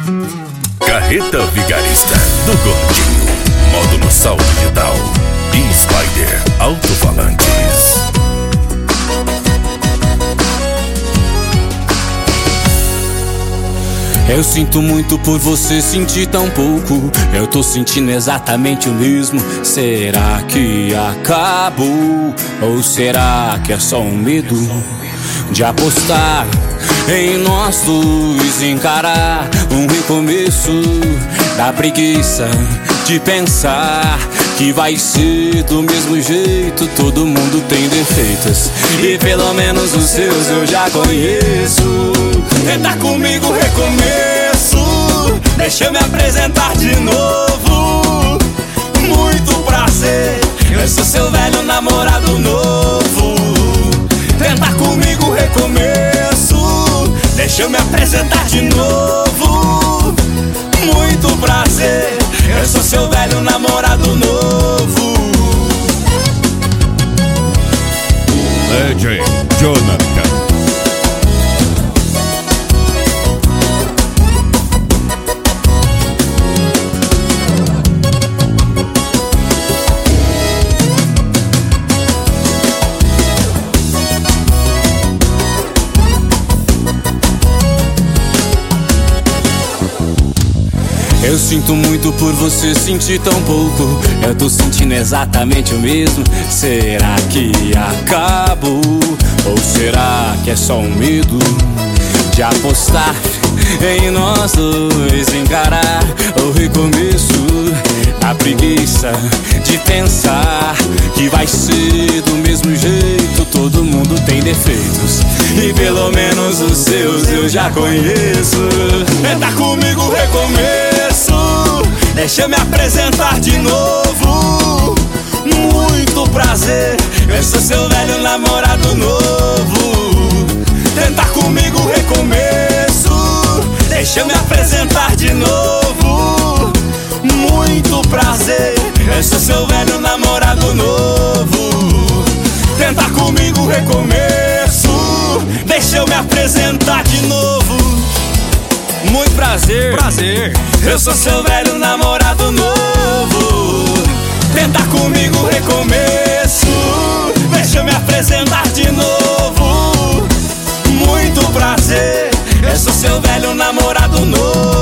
Carreta Vigarista do Gordinho, módulo Sal Digital e Spider Alto-Falantes. Eu sinto muito por você sentir tão pouco. Eu tô sentindo exatamente o mesmo. Será que acabou? Ou será que é só um medo de apostar em nós dois, encarar um recomeço? Da preguiça de pensar que vai ser do mesmo jeito. Todo mundo tem defeitos e pelo menos os seus eu já conheço. Tenta comigo recomeço, deixa eu me apresentar de novo. Muito prazer, eu sou seu velho namorado novo. Tenta comigo recomeço, deixa eu me apresentar de novo. Muito prazer, eu sou seu velho namorado novo. DJ Jonathan. Eu sinto muito por você sentir tão pouco. Eu tô sentindo exatamente o mesmo. Será que acabou? Ou será que é só um medo de apostar em nós dois, encarar o recomeço? A preguiça de pensar que vai ser do mesmo jeito. Todo mundo tem defeitos e pelo menos os seus eu já conheço. Tenta comigo recomeço, deixa eu me apresentar de novo. Muito prazer, eu sou seu velho namorado novo. Tenta comigo recomeço, deixa eu me apresentar de novo. Muito prazer, eu sou seu velho namorado novo. Tenta comigo recomeço, deixa eu me apresentar de novo. Muito prazer, eu sou seu velho namorado novo. Tenta comigo recomeço, deixa eu me apresentar de novo. Muito prazer, eu sou seu velho namorado novo.